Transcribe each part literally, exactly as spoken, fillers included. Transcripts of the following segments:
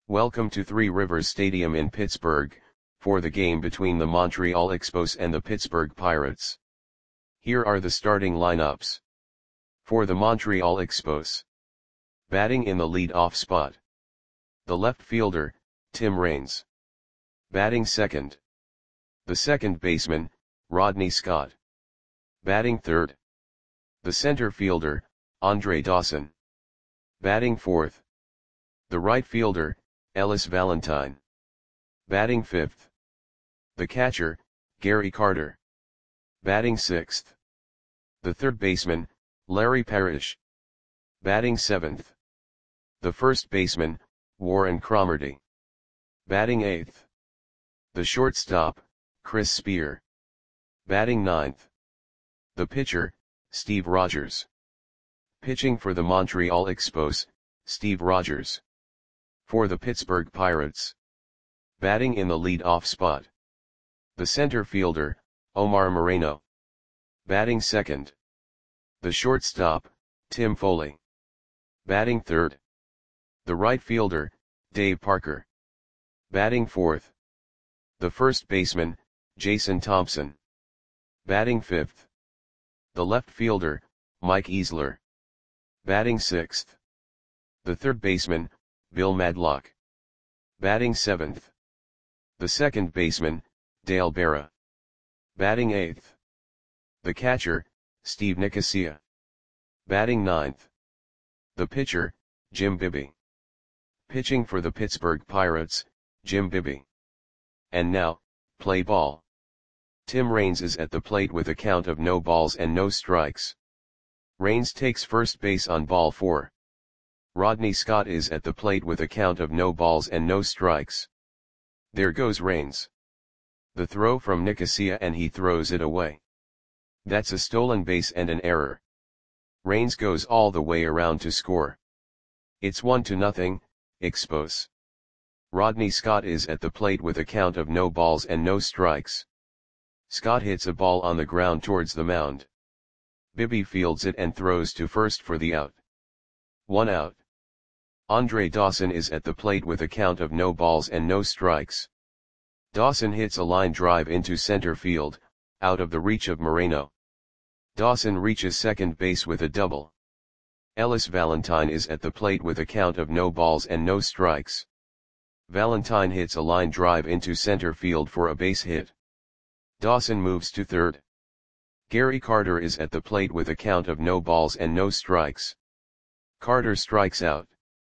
Welcome to Three Rivers Stadium in Pittsburgh, for the game between the Montreal Expos and the Pittsburgh Pirates. Here are the starting lineups. For the Montreal Expos. Batting in the lead-off spot. The left fielder, Tim Raines. Batting second. The second baseman, Rodney Scott. Batting third. The center fielder, Andre Dawson. Batting fourth. The right fielder, Ellis Valentine. Batting fifth. The catcher, Gary Carter. Batting sixth. The third baseman, Larry Parrish. Batting seventh. The first baseman, Warren Cromartie. Batting eighth. The shortstop, Chris Spear. Batting ninth. The pitcher, Steve Rogers. Pitching for the Montreal Expos, Steve Rogers. For the Pittsburgh Pirates. Batting in the lead-off spot. The center fielder, Omar Moreno. Batting second. The shortstop, Tim Foley. Batting third. The right fielder, Dave Parker. Batting fourth. The first baseman, Jason Thompson. Batting fifth. The left fielder, Mike Easler. Batting sixth. The third baseman, Bill Madlock. Batting seventh. The second baseman, Dale Berra. Batting eighth. The catcher, Steve Nicosia. Batting ninth. The pitcher, Jim Bibby. Pitching for the Pittsburgh Pirates, Jim Bibby. And now, play ball. Tim Raines is at the plate with a count of no balls and no strikes. Raines takes first base on ball four. Rodney Scott is at the plate with a count of no balls and no strikes. There goes Raines. The throw from Nicosia and he throws it away. That's a stolen base and an error. Raines goes all the way around to score. It's one to nothing, Expos. Rodney Scott is at the plate with a count of no balls and no strikes. Scott hits a ball on the ground towards the mound. Bibby fields it and throws to first for the out. One out. Andre Dawson is at the plate with a count of no balls and no strikes. Dawson hits a line drive into center field, out of the reach of Moreno. Dawson reaches second base with a double. Ellis Valentine is at the plate with a count of no balls and no strikes. Valentine hits a line drive into center field for a base hit. Dawson moves to third. Gary Carter is at the plate with a count of no balls and no strikes. Carter strikes out.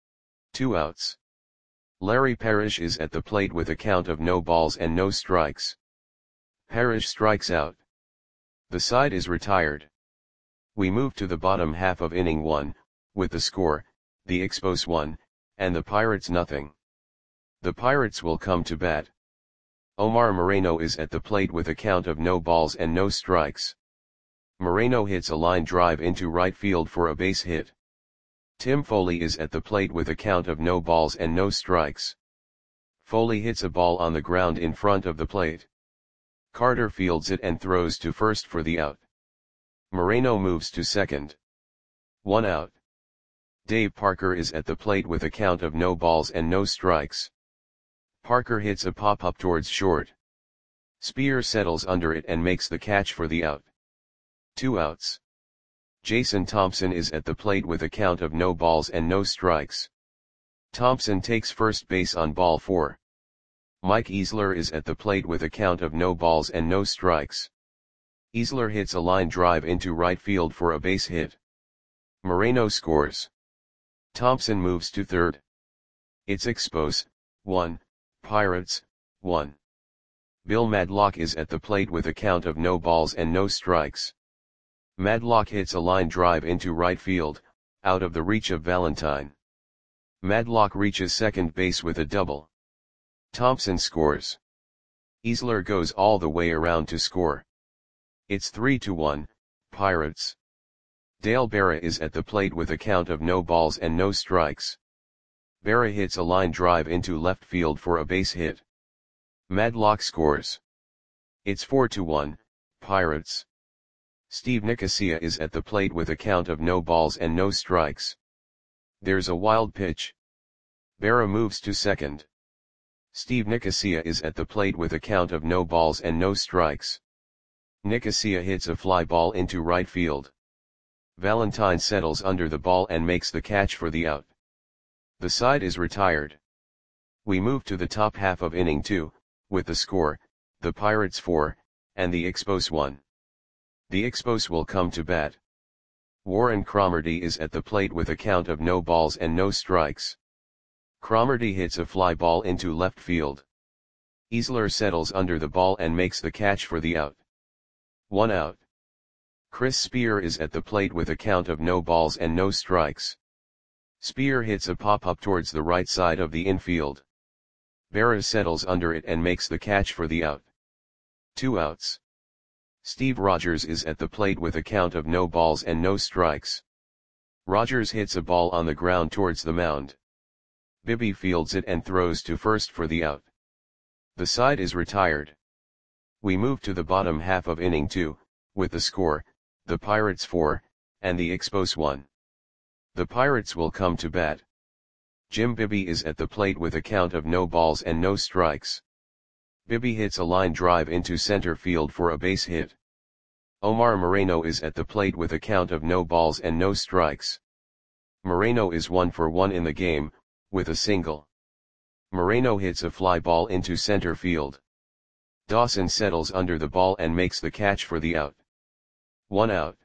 Two outs. Larry Parrish is at the plate with a count of no balls and no strikes. Parrish strikes out. The side is retired. We move to the bottom half of inning one, with the score, the Expos one, and the Pirates nothing. The Pirates will come to bat. Omar Moreno is at the plate with a count of no balls and no strikes. Moreno hits a line drive into right field for a base hit. Tim Foley is at the plate with a count of no balls and no strikes. Foley hits a ball on the ground in front of the plate. Carter fields it and throws to first for the out. Moreno moves to second. One out. Dave Parker is at the plate with a count of no balls and no strikes. Parker hits a pop-up towards short. Spear settles under it and makes the catch for the out. Two outs. Jason Thompson is at the plate with a count of no balls and no strikes. Thompson takes first base on ball four. Mike Easler is at the plate with a count of no balls and no strikes. Easler hits a line drive into right field for a base hit. Moreno scores. Thompson moves to third. It's Expos, one, Pirates, one. Bill Madlock is at the plate with a count of no balls and no strikes. Madlock hits a line drive into right field, out of the reach of Valentine. Madlock reaches second base with a double. Thompson scores. Easler goes all the way around to score. It's three to one, Pirates. Dale Berra is at the plate with a count of no balls and no strikes. Berra hits a line drive into left field for a base hit. Madlock scores. It's four to one, Pirates. Steve Nicosia is at the plate with a count of no balls and no strikes. There's a wild pitch. Berra moves to second. Steve Nicosia is at the plate with a count of no balls and no strikes. Nicosia hits a fly ball into right field. Valentine settles under the ball and makes the catch for the out. The side is retired. We move to the top half of inning two, with the score, the Pirates four, and the Expos one. The Expos will come to bat. Warren Cromartie is at the plate with a count of no balls and no strikes. Cromartie hits a fly ball into left field. Easler settles under the ball and makes the catch for the out. One out. Chris Spear is at the plate with a count of no balls and no strikes. Spear hits a pop-up towards the right side of the infield. Berra settles under it and makes the catch for the out. Two outs. Steve Rogers is at the plate with a count of no balls and no strikes. Rogers hits a ball on the ground towards the mound. Bibby fields it and throws to first for the out. The side is retired. We move to the bottom half of inning two, with the score, the Pirates four, and the Expos one. The Pirates will come to bat. Jim Bibby is at the plate with a count of no balls and no strikes. Bibby hits a line drive into center field for a base hit. Omar Moreno is at the plate with a count of no balls and no strikes. Moreno is one for one in the game, with a single. Moreno hits a fly ball into center field. Dawson settles under the ball and makes the catch for the out. One out.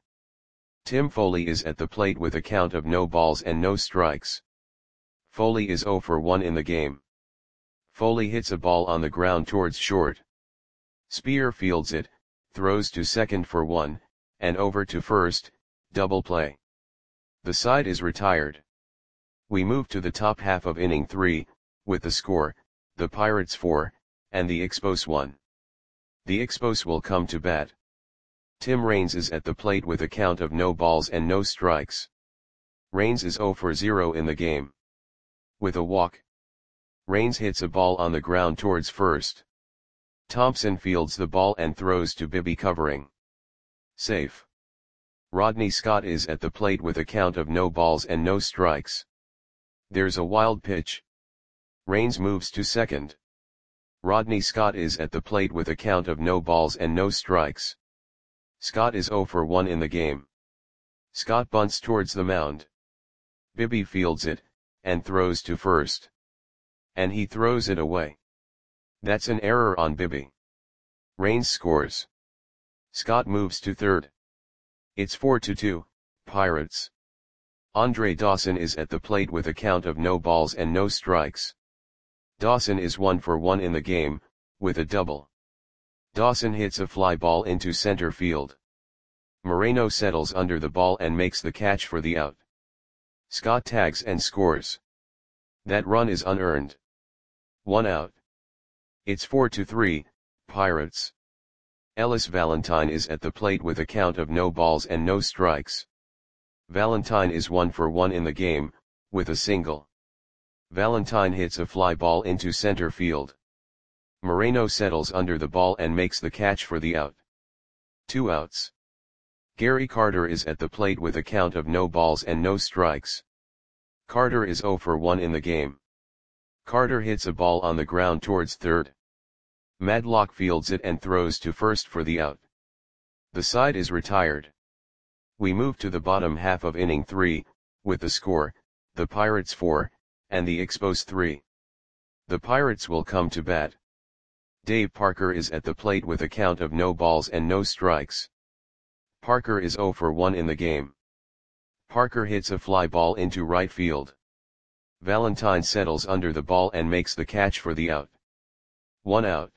Tim Foley is at the plate with a count of no balls and no strikes. Foley is zero for one in the game. Foley hits a ball on the ground towards short. Spear fields it, throws to second for one, and over to first, double play. The side is retired. We move to the top half of inning three, with the score, the Pirates four, and the Expos one. The Expos will come to bat. Tim Raines is at the plate with a count of no balls and no strikes. Raines is zero for zero in the game. With a walk. Raines hits a ball on the ground towards first. Thompson fields the ball and throws to Bibby covering. Safe. Rodney Scott is at the plate with a count of no balls and no strikes. There's a wild pitch. Raines moves to second. Rodney Scott is at the plate with a count of no balls and no strikes. Scott is zero for one in the game. Scott bunts towards the mound. Bibby fields it, and throws to first. And he throws it away. That's an error on Bibby. Raines scores. Scott moves to third. It's four to two, Pirates. Andre Dawson is at the plate with a count of no balls and no strikes. Dawson is one for one in the game, with a double. Dawson hits a fly ball into center field. Moreno settles under the ball and makes the catch for the out. Scott tags and scores. That run is unearned. One out. It's four to three, Pirates. Ellis Valentine is at the plate with a count of no balls and no strikes. Valentine is one for one in the game, with a single. Valentine hits a fly ball into center field. Moreno settles under the ball and makes the catch for the out. Two outs. Gary Carter is at the plate with a count of no balls and no strikes. Carter is zero for one in the game. Carter hits a ball on the ground towards third. Madlock fields it and throws to first for the out. The side is retired. We move to the bottom half of inning three, with the score, the Pirates four, and the Expos three. The Pirates will come to bat. Dave Parker is at the plate with a count of no balls and no strikes. Parker is zero for one in the game. Parker hits a fly ball into right field. Valentine settles under the ball and makes the catch for the out. One out.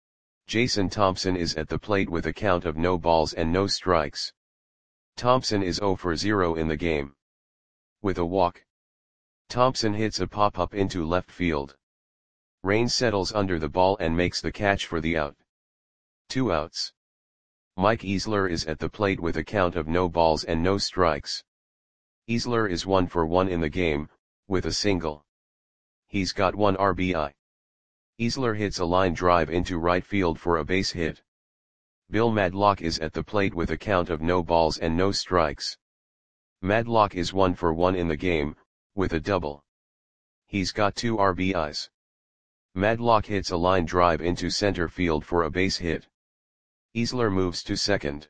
Jason Thompson is at the plate with a count of no balls and no strikes. Thompson is zero for zero in the game. With a walk. Thompson hits a pop-up into left field. Raines settles under the ball and makes the catch for the out. Two outs. Mike Easler is at the plate with a count of no balls and no strikes. Easler is one for one in the game, with a single. He's got one R B I. Easler hits a line drive into right field for a base hit. Bill Madlock is at the plate with a count of no balls and no strikes. Madlock is one for one in the game, with a double. He's got two R B Is. Madlock hits a line drive into center field for a base hit. Easler moves to second.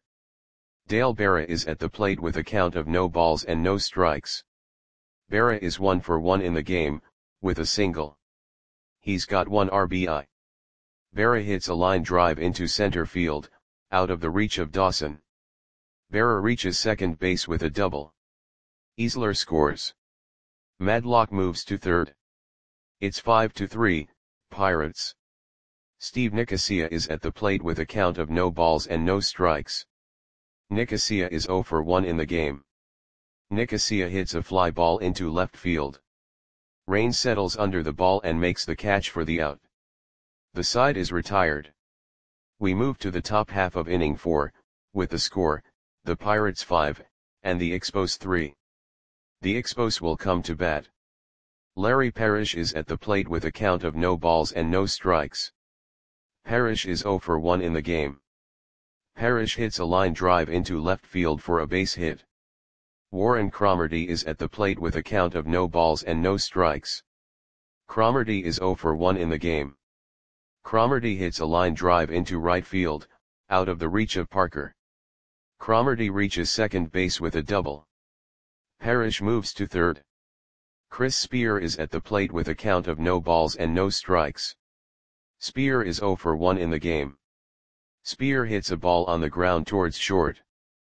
Dale Berra is at the plate with a count of no balls and no strikes. Berra is one for one in the game, with a single. He's got one R B I. Berra hits a line drive into center field, out of the reach of Dawson. Berra reaches second base with a double. Easler scores. Madlock moves to third. It's five to three, Pirates. Steve Nicosia is at the plate with a count of no balls and no strikes. Nicosia is zero for one in the game. Nicosia hits a fly ball into left field. Rain settles under the ball and makes the catch for the out. The side is retired. We move to the top half of inning four, with the score, the Pirates five, and the Expos three. The Expos will come to bat. Larry Parrish is at the plate with a count of no balls and no strikes. Parrish is zero for one in the game. Parrish hits a line drive into left field for a base hit. Warren Cromartie is at the plate with a count of no balls and no strikes. Cromartie is zero for one in the game. Cromartie hits a line drive into right field, out of the reach of Parker. Cromartie reaches second base with a double. Parrish moves to third. Chris Spear is at the plate with a count of no balls and no strikes. Spear is zero for one in the game. Spear hits a ball on the ground towards short.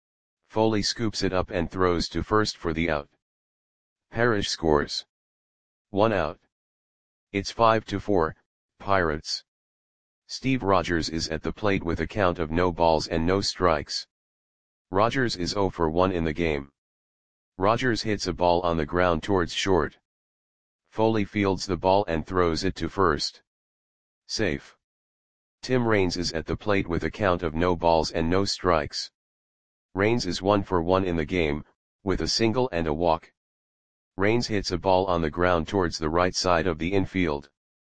Foley scoops it up and throws to first for the out. Parrish scores. One out. It's five to four, Pirates. Steve Rogers is at the plate with a count of no balls and no strikes. Rogers is zero for one in the game. Rogers hits a ball on the ground towards short. Foley fields the ball and throws it to first. Safe. Tim Raines is at the plate with a count of no balls and no strikes. Raines is one for one in the game, with a single and a walk. Raines hits a ball on the ground towards the right side of the infield.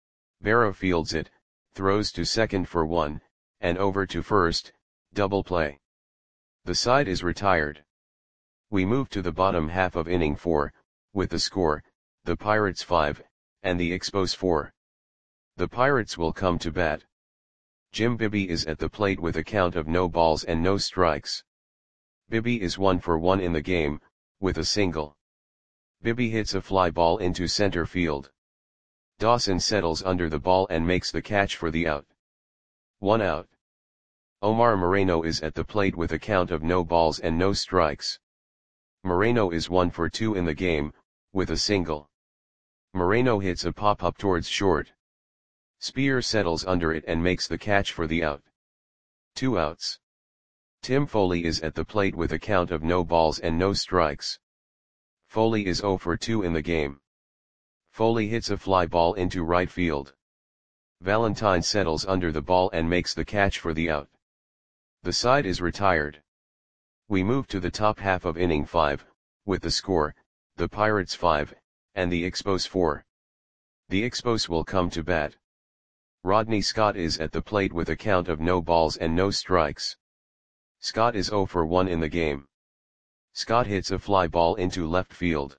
Berra fields it, throws to second for one, and over to first, double play. The side is retired. We move to the bottom half of inning four, with the score, the Pirates five, and the Expos four. The Pirates will come to bat. Jim Bibby is at the plate with a count of no balls and no strikes. Bibby is one for one in the game, with a single. Bibby hits a fly ball into center field. Dawson settles under the ball and makes the catch for the out. One out. Omar Moreno is at the plate with a count of no balls and no strikes. Moreno is one for two in the game, with a single. Moreno hits a pop-up towards short. Spear settles under it and makes the catch for the out. Two outs. Tim Foley is at the plate with a count of no balls and no strikes. Foley is zero for two in the game. Foley hits a fly ball into right field. Valentine settles under the ball and makes the catch for the out. The side is retired. We move to the top half of inning five, with the score, the Pirates five, and the Expos four. The Expos will come to bat. Rodney Scott is at the plate with a count of no balls and no strikes. Scott is zero for one in the game. Scott hits a fly ball into left field.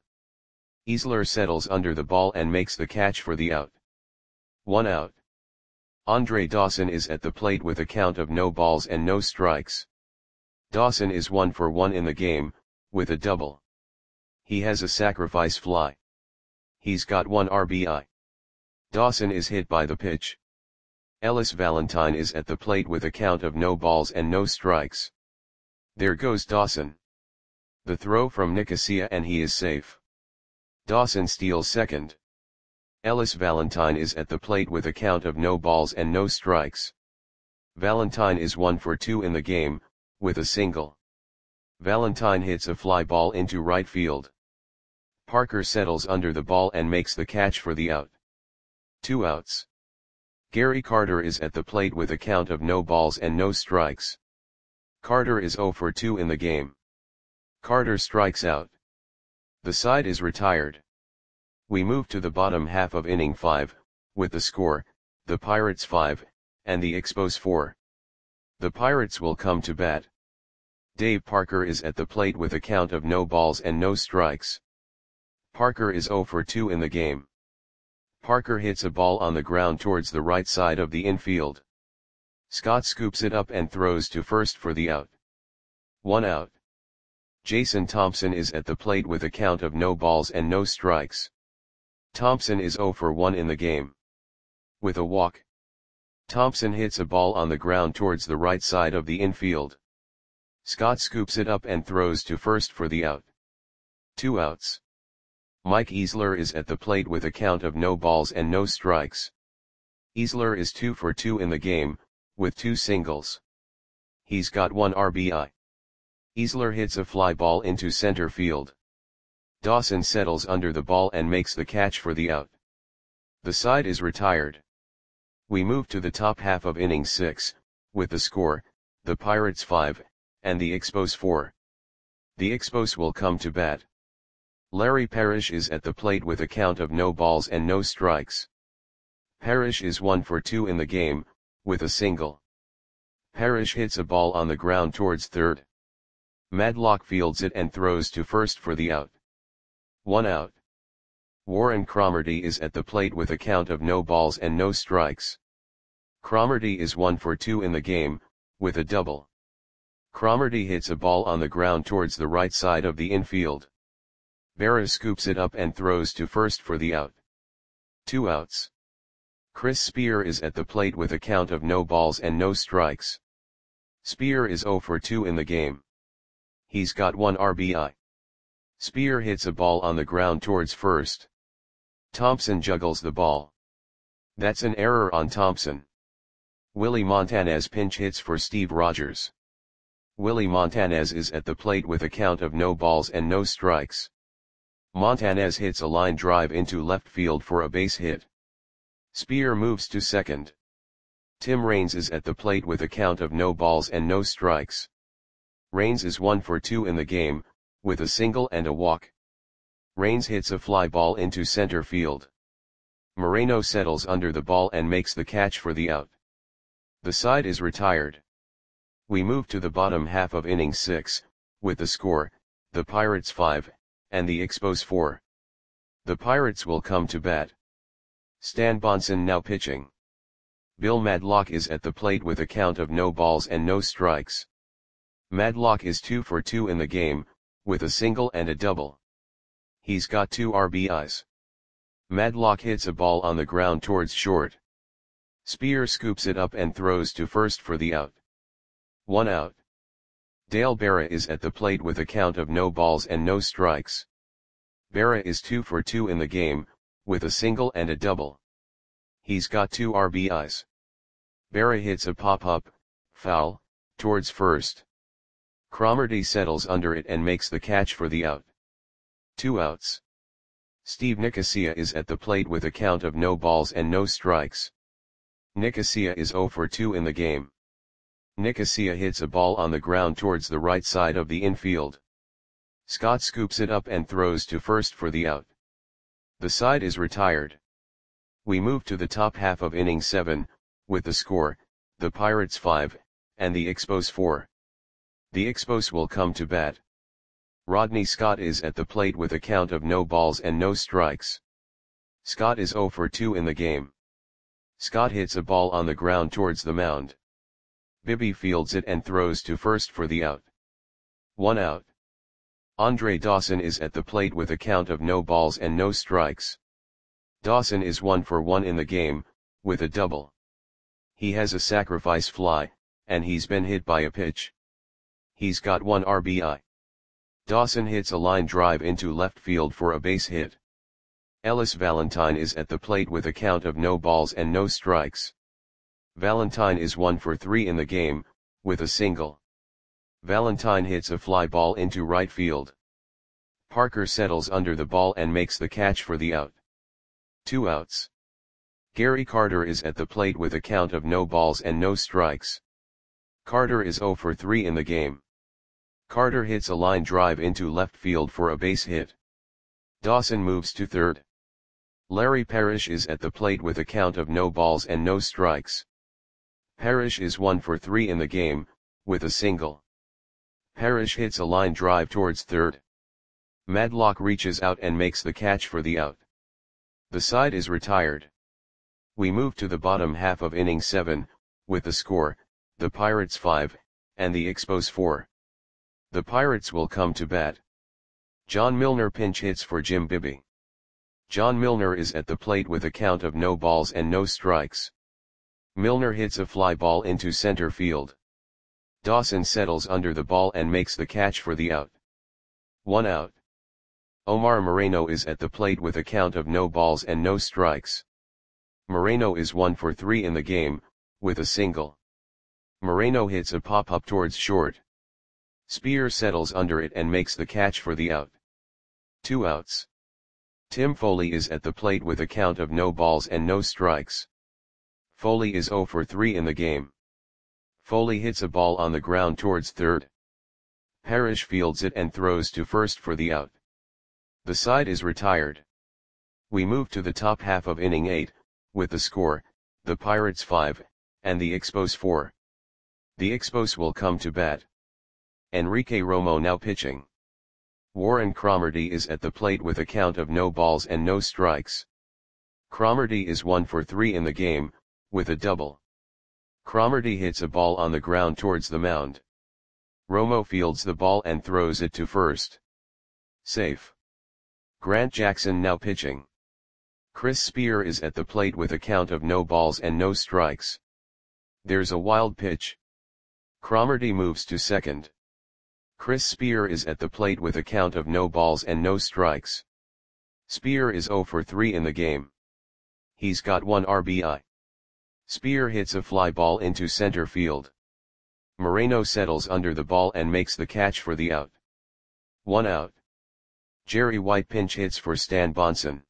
Easler settles under the ball and makes the catch for the out. One out. Andre Dawson is at the plate with a count of no balls and no strikes. Dawson is one for one in the game, with a double. He has a sacrifice fly. He's got one R B I. Dawson is hit by the pitch. Ellis Valentine is at the plate with a count of no balls and no strikes. There goes Dawson. The throw from Nicosia and he is safe. Dawson steals second. Ellis Valentine is at the plate with a count of no balls and no strikes. Valentine is one for two in the game, with a single. Valentine hits a fly ball into right field. Parker settles under the ball and makes the catch for the out. Two outs. Gary Carter is at the plate with a count of no balls and no strikes. Carter is zero for two in the game. Carter strikes out. The side is retired. We move to the bottom half of inning five, with the score, the Pirates five, and the Expos four. The Pirates will come to bat. Dave Parker is at the plate with a count of no balls and no strikes. Parker is zero for two in the game. Parker hits a ball on the ground towards the right side of the infield. Scott scoops it up and throws to first for the out. One out. Jason Thompson is at the plate with a count of no balls and no strikes. Thompson is zero for one in the game. With a walk, Thompson hits a ball on the ground towards the right side of the infield. Scott scoops it up and throws to first for the out. Two outs. Mike Easler is at the plate with a count of no balls and no strikes. Easler is two for two in the game, with two singles. He's got one R B I. Easler hits a fly ball into center field. Dawson settles under the ball and makes the catch for the out. The side is retired. We move to the top half of inning six, with the score, the Pirates five, and the Expos four. The Expos will come to bat. Larry Parrish is at the plate with a count of no balls and no strikes. Parrish is one for two in the game, with a single. Parrish hits a ball on the ground towards third. Madlock fields it and throws to first for the out. One out. Warren Cromartie is at the plate with a count of no balls and no strikes. Cromartie is one for two in the game, with a double. Cromartie hits a ball on the ground towards the right side of the infield. Berra scoops it up and throws to first for the out. Two outs. Chris Spear is at the plate with a count of no balls and no strikes. Spear is zero for two in the game. He's got one R B I. Spear hits a ball on the ground towards first. Thompson juggles the ball. That's an error on Thompson. Willie Montanez pinch hits for Steve Rogers. Willie Montanez is at the plate with a count of no balls and no strikes. Montanez hits a line drive into left field for a base hit. Spear moves to second. Tim Raines is at the plate with a count of no balls and no strikes. Raines is one for two in the game, with a single and a walk. Raines hits a fly ball into center field. Moreno settles under the ball and makes the catch for the out. The side is retired. We move to the bottom half of inning six, with the score, the Pirates five, and the Expos four. The Pirates will come to bat. Stan Bonson now pitching. Bill Madlock is at the plate with a count of no balls and no strikes. Madlock is two for two in the game, with a single and a double. He's got two R B Is. Madlock hits a ball on the ground towards short. Spear scoops it up and throws to first for the out. One out. Dale Berra is at the plate with a count of no balls and no strikes. Berra is two for two in the game, with a single and a double. He's got two R B Is. Berra hits a pop-up, foul, towards first. Cromartie settles under it and makes the catch for the out. Two outs. Steve Nicosia is at the plate with a count of no balls and no strikes. Nicosia is zero for two in the game. Nicosia hits a ball on the ground towards the right side of the infield. Scott scoops it up and throws to first for the out. The side is retired. We move to the top half of inning seven, with the score, the Pirates five, and the Expos four. The Expos will come to bat. Rodney Scott is at the plate with a count of no balls and no strikes. Scott is zero for two in the game. Scott hits a ball on the ground towards the mound. Bibby fields it and throws to first for the out. One out. Andre Dawson is at the plate with a count of no balls and no strikes. Dawson is one for one in the game, with a double. He has a sacrifice fly, and he's been hit by a pitch. He's got one R B I. Dawson hits a line drive into left field for a base hit. Ellis Valentine is at the plate with a count of no balls and no strikes. Valentine is one for three in the game, with a single. Valentine hits a fly ball into right field. Parker settles under the ball and makes the catch for the out. Two outs. Gary Carter is at the plate with a count of no balls and no strikes. Carter is zero for three in the game. Carter hits a line drive into left field for a base hit. Dawson moves to third. Larry Parrish is at the plate with a count of no balls and no strikes. Parrish is one for three in the game, with a single. Parrish hits a line drive towards third. Madlock reaches out and makes the catch for the out. The side is retired. We move to the bottom half of inning seven, with the score, the Pirates five, and the Expos four. The Pirates will come to bat. John Milner pinch hits for Jim Bibby. John Milner is at the plate with a count of no balls and no strikes. Milner hits a fly ball into center field. Dawson settles under the ball and makes the catch for the out. One out. Omar Moreno is at the plate with a count of no balls and no strikes. Moreno is one for three in the game, with a single. Moreno hits a pop-up towards short. Spear settles under it and makes the catch for the out. Two outs. Tim Foley is at the plate with a count of no balls and no strikes. Foley is zero for three in the game. Foley hits a ball on the ground towards third. Parrish fields it and throws to first for the out. The side is retired. We move to the top half of inning eight, with the score, the Pirates five, and the Expos four. The Expos will come to bat. Enrique Romo now pitching. Warren Cromartie is at the plate with a count of no balls and no strikes. Cromartie is one for three in the game, with a double. Cromartie hits a ball on the ground towards the mound. Romo fields the ball and throws it to first. Safe. Grant Jackson now pitching. Chris Spear is at the plate with a count of no balls and no strikes. There's a wild pitch. Cromartie moves to second. Chris Spear is at the plate with a count of no balls and no strikes. Spear is zero for three in the game. He's got one R B I. Spear hits a fly ball into center field. Moreno settles under the ball and makes the catch for the out. One out. Jerry White pinch hits for Stan Bonson.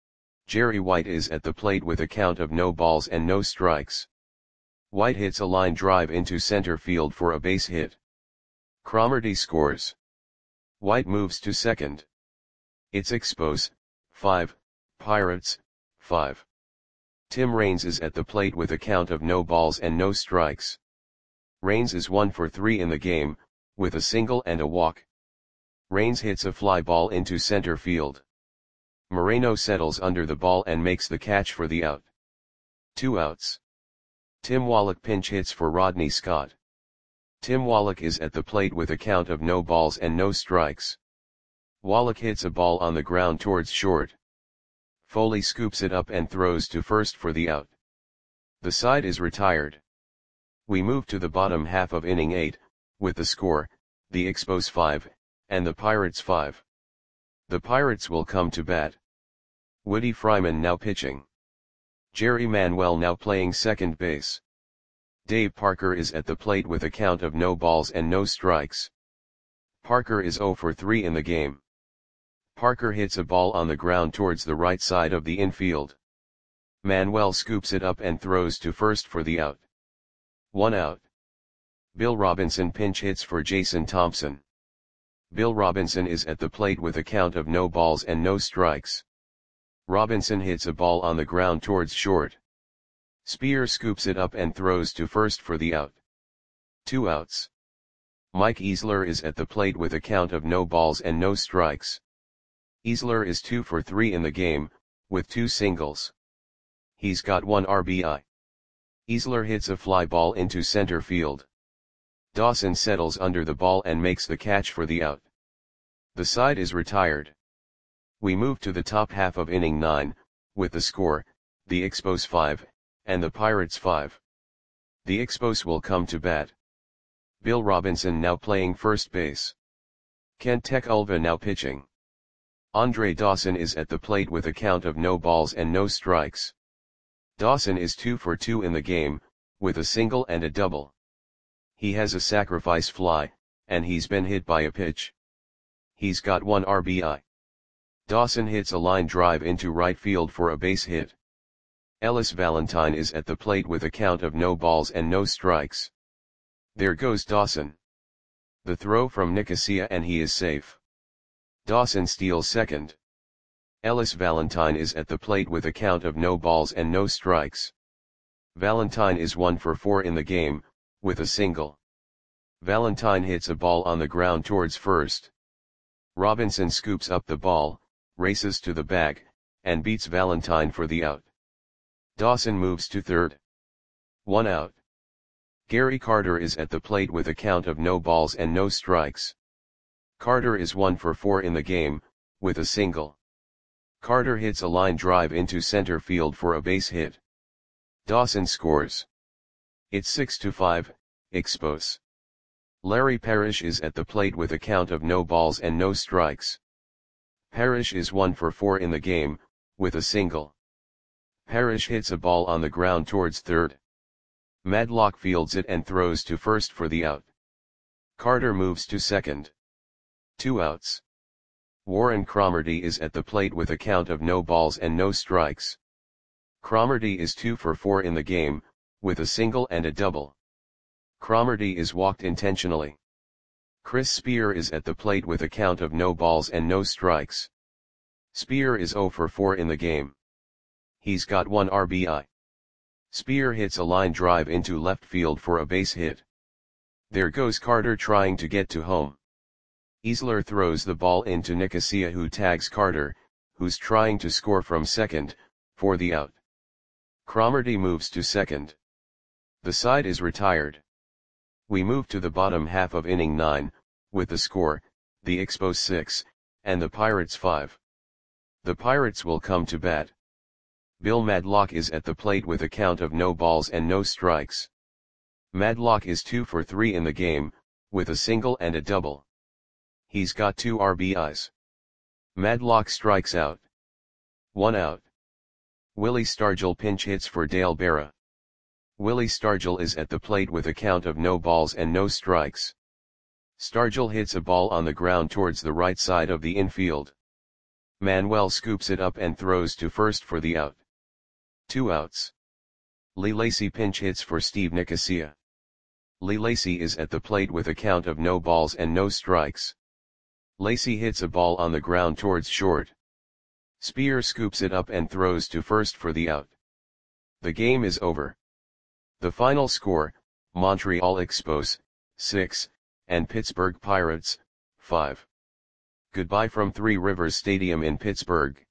Jerry White is at the plate with a count of no balls and no strikes. White hits a line drive into center field for a base hit. Cromartie scores. White moves to second. It's Expos, five, Pirates, five. Tim Raines is at the plate with a count of no balls and no strikes. Raines is one for three in the game, with a single and a walk. Raines hits a fly ball into center field. Moreno settles under the ball and makes the catch for the out. Two outs. Tim Wallach pinch hits for Rodney Scott. Tim Wallach is at the plate with a count of no balls and no strikes. Wallach hits a ball on the ground towards short. Foley scoops it up and throws to first for the out. The side is retired. We move to the bottom half of inning eight, with the score, the Expos five, and the Pirates five. The Pirates will come to bat. Woody Fryman now pitching. Jerry Manuel now playing second base. Dave Parker is at the plate with a count of no balls and no strikes. Parker is zero for three in the game. Parker hits a ball on the ground towards the right side of the infield. Manuel scoops it up and throws to first for the out. One out. Bill Robinson pinch hits for Jason Thompson. Bill Robinson is at the plate with a count of no balls and no strikes. Robinson hits a ball on the ground towards short. Spear scoops it up and throws to first for the out. Two outs. Mike Easler is at the plate with a count of no balls and no strikes. Easler is two for three in the game, with two singles. He's got one R B I. Easler hits a fly ball into center field. Dawson settles under the ball and makes the catch for the out. The side is retired. We move to the top half of inning nine, with the score, the Expos five, and the Pirates five. The Expos will come to bat. Bill Robinson now playing first base. Kent Tekulve now pitching. Andre Dawson is at the plate with a count of no balls and no strikes. Dawson is two for two in the game, with a single and a double. He has a sacrifice fly, and he's been hit by a pitch. He's got one R B I. Dawson hits a line drive into right field for a base hit. Ellis Valentine is at the plate with a count of no balls and no strikes. There goes Dawson. The throw from Nicosia and he is safe. Dawson steals second. Ellis Valentine is at the plate with a count of no balls and no strikes. Valentine is one for four in the game, with a single. Valentine hits a ball on the ground towards first. Robinson scoops up the ball, races to the bag, and beats Valentine for the out. Dawson moves to third. One out. Gary Carter is at the plate with a count of no balls and no strikes. Carter is one for four in the game, with a single. Carter hits a line drive into center field for a base hit. Dawson scores. It's six to five, Expos. Larry Parrish is at the plate with a count of no balls and no strikes. Parrish is one for four in the game, with a single. Parrish hits a ball on the ground towards third. Madlock fields it and throws to first for the out. Carter moves to second. Two outs. Warren Cromartie is at the plate with a count of no balls and no strikes. Cromartie is two for four in the game, with a single and a double. Cromartie is walked intentionally. Chris Spear is at the plate with a count of no balls and no strikes. Spear is zero for four in the game. He's got one R B I. Spear hits a line drive into left field for a base hit. There goes Carter trying to get to home. Easler throws the ball into Nicosia, who tags Carter, who's trying to score from second, for the out. Cromartie moves to second. The side is retired. We move to the bottom half of inning nine, with the score, the Expos six, and the Pirates five. The Pirates will come to bat. Bill Madlock is at the plate with a count of no balls and no strikes. Madlock is two for three in the game, with a single and a double. He's got two R B Is. Madlock strikes out. One out. Willie Stargell pinch hits for Dale Berra. Willie Stargell is at the plate with a count of no balls and no strikes. Stargell hits a ball on the ground towards the right side of the infield. Manuel scoops it up and throws to first for the out. Two outs. Lee Lacy pinch hits for Steve Nicosia. Lee Lacy is at the plate with a count of no balls and no strikes. Lacy hits a ball on the ground towards short. Spear scoops it up and throws to first for the out. The game is over. The final score, Montreal Expos, six, and Pittsburgh Pirates, five. Goodbye from Three Rivers Stadium in Pittsburgh.